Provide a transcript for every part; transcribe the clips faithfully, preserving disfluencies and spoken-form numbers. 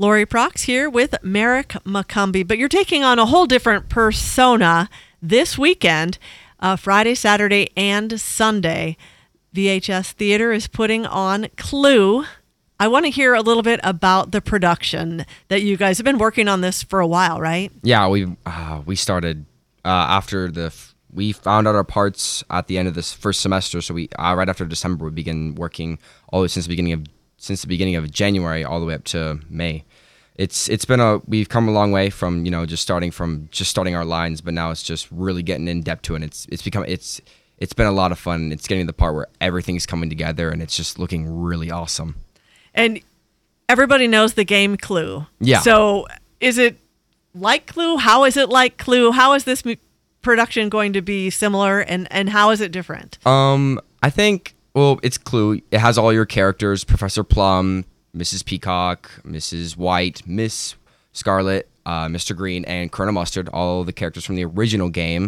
Lori Prox here with Merrick McCumbee, but you're taking on a whole different persona this weekend, uh, Friday, Saturday, and Sunday. V H S Theater is putting on Clue. I want to hear a little bit about the production that you guys have been working on this for a while, right? Yeah, we uh, we started uh, after the f- we found out our parts at the end of this first semester. So we uh, right after December we began working all the way since the beginning of since the beginning of January all the way up to May. It's it's been a we've come a long way from you know just starting from just starting our lines, but now it's just really getting in depth to it. And it's it's become it's it's been a lot of fun. It's getting to the part where everything's coming together and it's just looking really awesome. And everybody knows the game Clue. Yeah. So is it like Clue? How is it like Clue? How is this m- production going to be similar, and, and how is it different? Um, I think, well, it's Clue. It has all your characters, Professor Plum, Missus Peacock, Missus White, Miss Scarlet, uh, Mister Green, and Colonel Mustard, all the characters from the original game.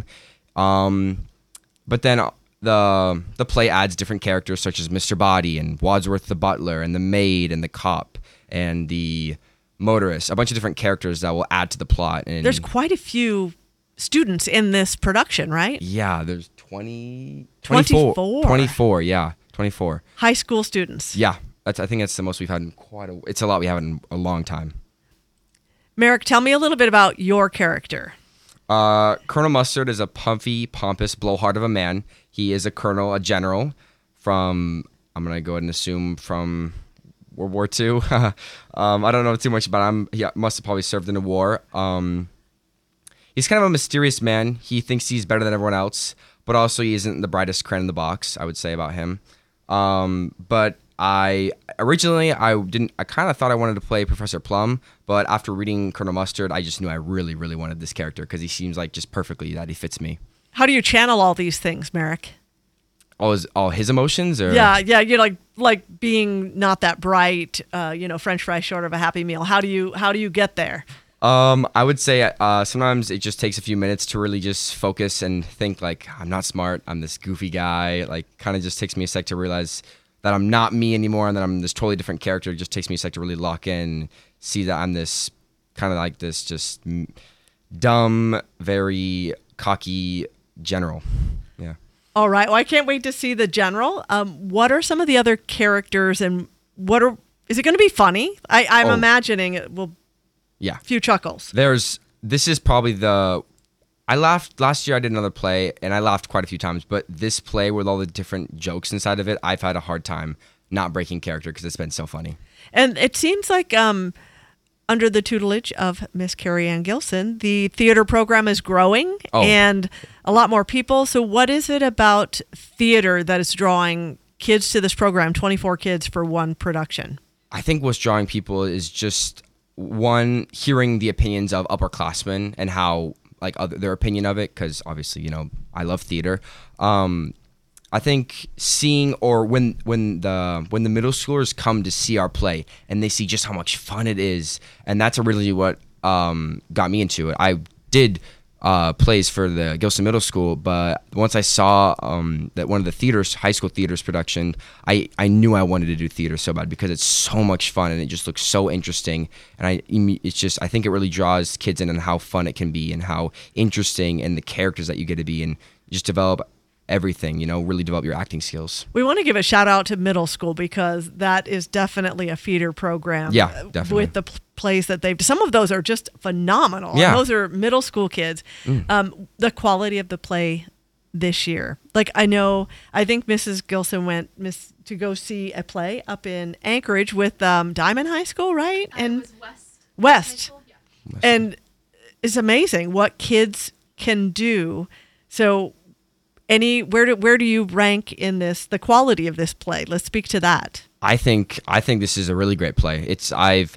Um, but then the the play adds different characters such as Mister Body and Wadsworth the butler and the maid and the cop and the motorist, a bunch of different characters that will add to the plot. And there's quite a few students in this production, right? Yeah, there's twenty, twenty-four. twenty-four, twenty-four, yeah, twenty-four. High school students. Yeah, that's I think that's the most we've had in quite a, it's a lot we have in a long time. Merrick, tell me a little bit about your character. Uh, Colonel Mustard is a puffy, pompous blowhard of a man. He is a colonel, a general from, I'm going to go ahead and assume from World War Two. um, I don't know too much about him. He must have probably served in a war. Um, he's kind of a mysterious man. He thinks he's better than everyone else, but also he isn't the brightest crayon in the box, I would say about him. Um, but I originally I didn't I kind of thought I wanted to play Professor Plum, but after reading Colonel Mustard, I just knew I really really wanted this character because he seems like just perfectly that he fits me. How do you channel all these things, Merrick? All his all his emotions, or yeah, yeah, you're like like being not that bright, uh, you know, French fry short of a Happy Meal. How do you how do you get there? Um, I would say uh, sometimes it just takes a few minutes to really just focus and think like I'm not smart. I'm this goofy guy. Like kind of just takes me a sec to realize that I'm not me anymore and that I'm this totally different character. It just takes me a sec to really lock in, see that I'm this kind of like this just dumb, very cocky general. Yeah. All right. Well, I can't wait to see the general. Um, what are some of the other characters, and what are is it going to be funny? I, I'm oh. imagining it will. Yeah. Few chuckles. There's this is probably the. I laughed last year. I did another play, and I laughed quite a few times. But this play with all the different jokes inside of it, I've had a hard time not breaking character because it's been so funny. And it seems like um, under the tutelage of Miss Carrie Ann Gilson, the theater program is growing oh. and a lot more people. So what is it about theater that is drawing kids to this program, twenty-four kids for one production? I think what's drawing people is just, one, hearing the opinions of upperclassmen and how, like, other, their opinion of it, because obviously, you know, I love theater. Um, I think seeing, or when when the when the middle schoolers come to see our play and they see just how much fun it is, and that's really what um, got me into it. I did uh, plays for the Gilson Middle School, but once I saw um, that one of the theaters, high school theaters production, I, I knew I wanted to do theater so bad because it's so much fun and it just looks so interesting. And I it's just I think it really draws kids in on how fun it can be and how interesting and the characters that you get to be and just develop everything, you know, really develop your acting skills. We want to give a shout out to middle school because that is definitely a feeder program. Yeah, definitely. With the p- plays that they've, some of those are just phenomenal. Yeah. And those are middle school kids. Mm. Um, the quality of the play this year. Like I know, I think Missus Gilson went miss, to go see a play up in Anchorage with um, Diamond High School, right? Uh, and it was West. West. Yeah. West. And it's amazing what kids can do. So Any where do where do you rank in this the quality of this play? Let's speak to that. I think I think this is a really great play. It's I've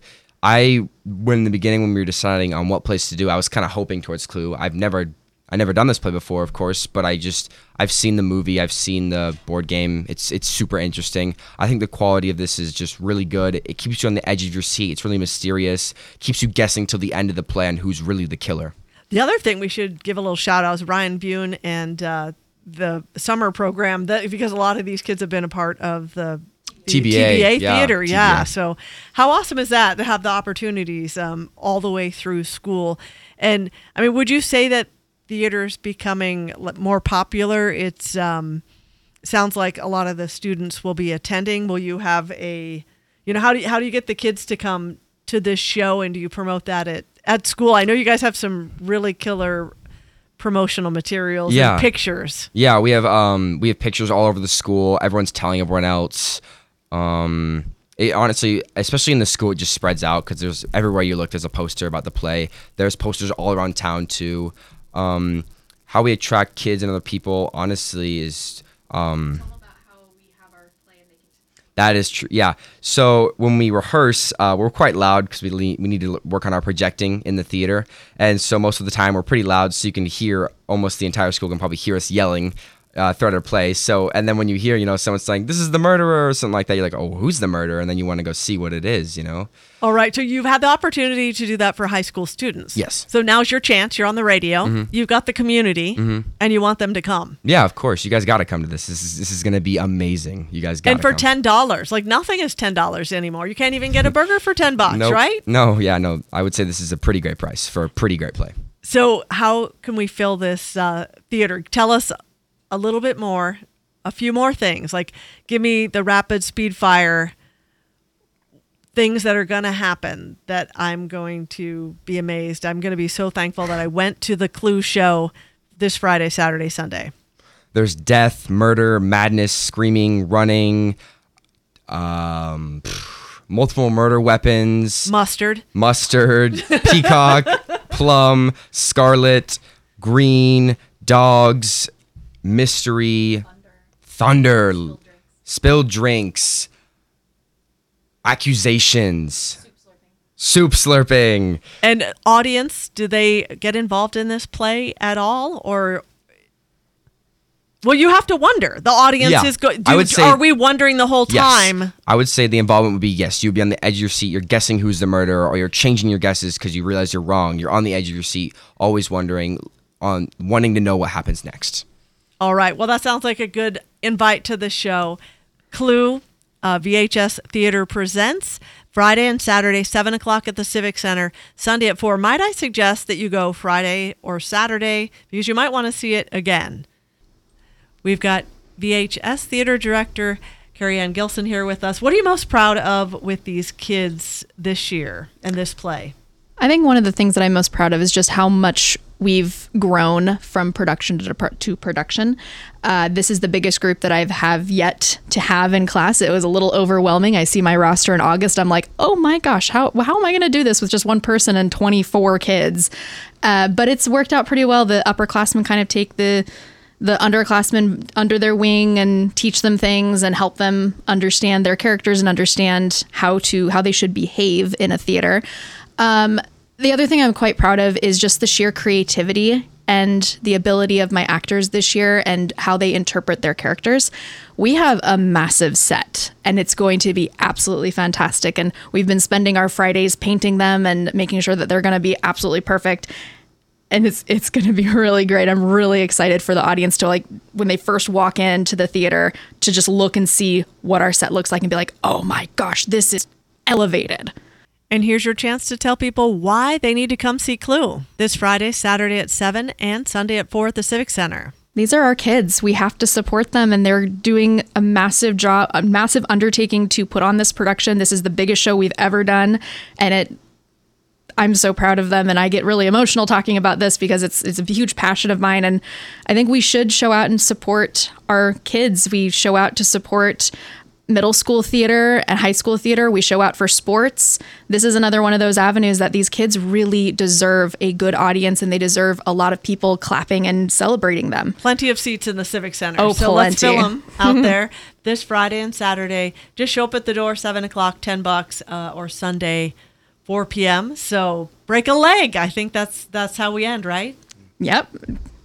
I when in the beginning when we were deciding on what plays to do, I was kind of hoping towards Clue. I've never I never done this play before, of course, but I just I've seen the movie, I've seen the board game. It's it's super interesting. I think the quality of this is just really good. It keeps you on the edge of your seat. It's really mysterious. Keeps you guessing till the end of the play on who's really the killer. The other thing we should give a little shout out is Ryan Bune and uh, the summer program that because a lot of these kids have been a part of the the T B A, yeah, theater. T B A. Yeah. So how awesome is that to have the opportunities um, all the way through school? And I mean, would you say that theater's becoming more popular? It's um, sounds like a lot of the students will be attending. Will you have a, you know, how do you, how do you get the kids to come to this show, and do you promote that at, at school? I know you guys have some really killer promotional materials Yeah. and pictures. Yeah, we have um we have pictures all over the school. Everyone's telling everyone else. Um, it, honestly, especially in the school, it just spreads out because there's everywhere you look, there's a poster about the play. There's posters all around town too. Um, how we attract kids and other people, honestly, is um. That is true. Yeah. So when we rehearse, uh, we're quite loud because we le- we need to work on our projecting in the theater, and so most of the time we're pretty loud, so you can hear almost the entire school can probably hear us yelling uh, throughout our play. So and then when you hear, you know, someone saying "this is the murderer" or something like that, you're like, "Oh, who's the murderer?" And then you want to go see what it is, you know. All right. So you've had the opportunity to do that for high school students. Yes. So now's your chance. You're on the radio. Mm-hmm. You've got the community, Mm-hmm. and you want them to come. Yeah, of course. You guys got to come to this. This is this is gonna be amazing. You guys got to And for come. ten dollars, like nothing is ten dollars anymore. You can't even get a burger for ten bucks, Nope. right? No, yeah, no. I would say this is a pretty great price for a pretty great play. So how can we fill this uh, theater? Tell us a little bit more, a few more things. Like give me the rapid speed fire things that are going to happen that I'm going to be amazed. I'm going to be so thankful that I went to the Clue show this Friday, Saturday, Sunday. There's death, murder, madness, screaming, running, um, pff, multiple murder weapons, Mustard. mustard, peacock, plum, scarlet, green, dogs, mystery, thunder, thunder spilled drinks, accusations, soup slurping. And audience, do they get involved in this play at all, or? Well, you have to wonder. The audience Yeah, is go- do, I would say- are we wondering the whole time? Yes. I would say the involvement would be yes. You'd be on the edge of your seat. You're guessing who's the murderer, or you're changing your guesses because you realize you're wrong. You're on the edge of your seat, always wondering, on wanting to know what happens next. All right. Well, that sounds like a good invite to the show. Clue, uh, V H S Theater presents Friday and Saturday, seven o'clock at the Civic Center, Sunday at four. Might I suggest that you go Friday or Saturday because you might want to see it again. We've got V H S Theater Director Carrie Ann Gilson here with us. What are you most proud of with these kids this year and this play? I think one of the things that I'm most proud of is just how much we've grown from production to, to production. Uh, this is the biggest group that I've have yet to have in class. It was a little overwhelming. I see my roster in August. I'm like, oh my gosh, how how am I going to do this with just one person and twenty-four kids? Uh, but it's worked out pretty well. The upperclassmen kind of take the the underclassmen under their wing and teach them things and help them understand their characters and understand how to how they should behave in a theater. Um, the other thing I'm quite proud of is just the sheer creativity and the ability of my actors this year and how they interpret their characters. We have a massive set and it's going to be absolutely fantastic. And we've been spending our Fridays painting them and making sure that they're going to be absolutely perfect. And it's it's going to be really great. I'm really excited for the audience to, like, when they first walk into the theater, to just look and see what our set looks like and be like, oh my gosh, this is elevated. And here's your chance to tell people why they need to come see Clue this Friday, Saturday at seven, and Sunday at four at the Civic Center. These are our kids. We have to support them, and they're doing a massive job, a massive undertaking to put on this production. This is the biggest show we've ever done, and it I'm so proud of them, and I get really emotional talking about this because it's it's a huge passion of mine, and I think we should show out and support our kids. We show out to support middle school theater and high school theater. We show out for sports. This is another one of those avenues that these kids really deserve a good audience, and they deserve a lot of people clapping and celebrating them. Plenty of seats in the Civic Center. Oh, so let's plenty. fill them out there this Friday and Saturday. Just show up at the door, seven o'clock, ten bucks, uh, or Sunday, four p.m. So break a leg. I think that's that's how we end, right? Yep.